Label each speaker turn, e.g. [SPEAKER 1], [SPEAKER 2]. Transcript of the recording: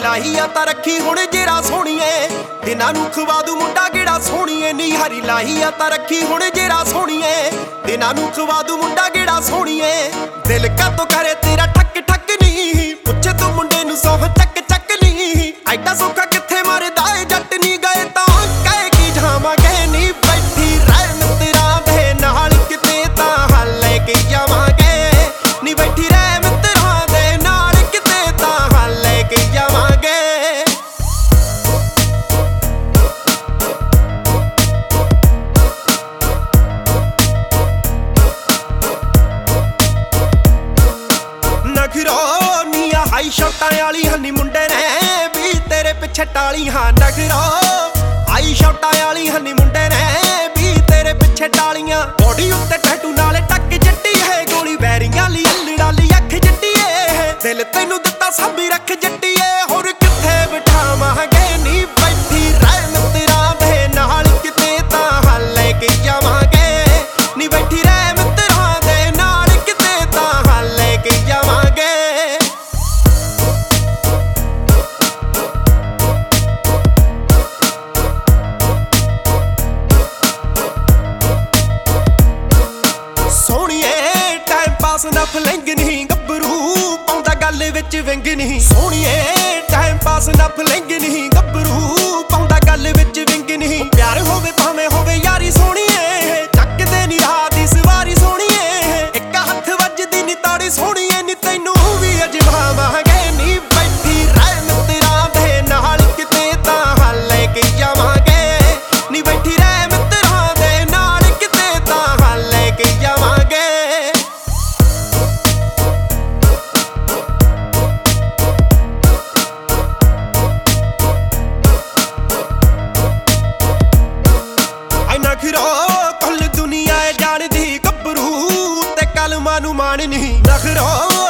[SPEAKER 1] ਲਾਹੀ ਆ ਤਾਂ ਰੱਖੀ ਹੁਣ ਜੇਰਾ ਸੋਹਣੀਏ, ਦਿਨਾਂ ਨੂੰ ਖਵਾ ਦੂ ਮੁੰਡਾ ਗੇੜਾ ਸੋਹਣੀਏ। ਨੀ ਹਰੀ ਲਾਹੀ ਆ ਤਾਂ ਰੱਖੀ ਹੁਣ ਜੇਰਾ ਸੋਹਣੀਏ, ਦਿਨਾਂ ਨੂੰ ਖਵਾ ਦੂ ਮੁੰਡਾ ਗੇੜਾ ਸੋਹਣੀਏ। ਦਿਲ ਕਾਤੋਂ ਕਰੇ ਤੇਰਾ ਠੱਕ ਠੱਕ ਨੀ, ਪੁੱਛੇ ਤੂੰ ਮੁੰਡੇ ਨੂੰ ਸੌਹ ਚੱਕ ਚੱਕ ਨੀ। ਐਡਾ ਸੌਖਾ ਕਿੱਥੇ ਮਰਦਾ ਏ ਜੱਟ, ਨੀ ਗਏ ਤਾਂ ਕਹਿ ਕੀ ਜਾਵਾਂਗੇ। ਨੀ ਬੈਠੀ ਰਹਿ ਮਿੱਤਰਾਂ ਦੇ ਨਾਲ ਕਿਤੇ ਤਾਂ ਹੱਲ ਲੈ ਕੇ ਜਾਵਾਂਗੇ। ਨੀ ਬੈਠੀ ਰਹਿ ਮਿੱਤਰਾਂ ਦੇ ਨਾਲ ਕਿਤੇ ਤਾਂ ਹੱਲ ਲੈ ਕੇ ਜਾਵਾਂਗੇ। ਨਖਰੋ ਨੀ ਆ ਹਾਈ ਸ਼ਾਟਾਂ ਵਾਲੀ ਹਨੀ ਮੁੰਡੇ ਨੇ ਵੀ ਤੇਰੇ ਪਿੱਛੇ ਟਾਲੀ। ਹਾਂ ਨਖਰੋ ਹਾਈ ਸ਼ਾਟਾਂ ਵਾਲੀ ਹਨੀ ਮੁੰਡੇ ਨੇ ਵੀ ਤੇਰੇ ਪਿੱਛੇ ਟਾਲੀਆਂ। ਬੋਡੀ ਉੱਤੇ ਟੈਟੂ ਨਾਲੇ ਟੱਕ ਜੱਟੀ ਹੈ, ਗੋਲੀ ਵੈਰੀਆਂ ਲਈ ਅਲੜਾ ਲਈ ਅੱਖ ਜੱਟੀ ਏ। ਦਿਲ ਤੈਨੂੰ ਦਿੱਤਾ ਸਾਬੀ ਰੱਖ ਜੱਟੀ ਏ, ਹੋਰ ਕਿੱਥੇ ਬਿਠਾਵਾਂਗੇ। ਨੀ ਬੈਠੀ ਰਹਿ ਮਿੱਤਰਾਂ ਦੇ ਨਾਲ ਕਿਤੇ ਤਾਂ ਹੱਲ ਲੈ ਕੇ ਜਾਵਾਂਗੇ। ਨੀ ਬੈਠੀ ਰਹਿ ਮਿੱਤਰਾਂ ਦੇ ਨਾਲ ਕਿਤੇ ਤਾਂ ਹੱਲ ਲੈ ਕੇ ਜਾਵਾਂਗੇ। ਸੋਹਣੀਏ ਟਾਈਮ ਪਾਸ ਨਾ ਫਲੰਗ ਨਹੀਂ, ਗੱਭਰੂ ਪਾਉਂਦਾ ਗੱਲ ਵਿੱਚ ਵਿੰਗ ਨਹੀਂ। ਸੋਹਣੀਏ ਟਾਈਮ ਪਾਸ ਨਾ ਫਲੰਗ ਨਹੀਂ, ਗੱਭਰੂ ਪਾਉਂਦਾ ਗੱਲ ਵਿੱਚ ਵਿੰਗ ਨਹੀਂ। ਪਿਆਰ ਹੋਵੇ ਭਾਵੇਂ ਹੋਵੇ ਯਾਰੀ ਸੋਹਣੀਏ, ਚੱਕਦੇ ਨੀ ਰਾਹ ਦੀ ਸਵਾਰੀ ਸੋਹਣੀਏ। ਇੱਕ ਹੱਥ ਵੱਜਦੀ ਨੀ ਤਾੜੀ ਸੋਹਣੀਏ, ਨੀ ਤੈਨੂੰ ਵੀ ਅਜਮਾਵਾਂਗੇ। ਨੀ ਬੈਠੀ ਰਹਿ ਮਿੱਤਰਾਂ ਦੇ ਨਾਲ ਕਿਤੇ ਤਾਂ ਹੱਲ ਲੈ ਕੇ ਜਾਵਾਂਗੇ। ਨੀ ਬੈਠੀ ਰਹਿ ਮਿੱਤਰਾਂ ਦੇ ਨਾਲ ਕਿਤੇ ਤਾਂ ਹੱਲ ਲੈ ਕੇ ਜਾਵਾਂਗੇ। ਨਖਰੋ ਕੁੱਲ ਦੁਨੀਆ ਜਾਣਦੀ, ਗੱਭਰੂ ਤੇ ਕਲਮਾਂ ਨੂੰ ਮਾਣ ਨਹੀਂ। ਨਖਰੋ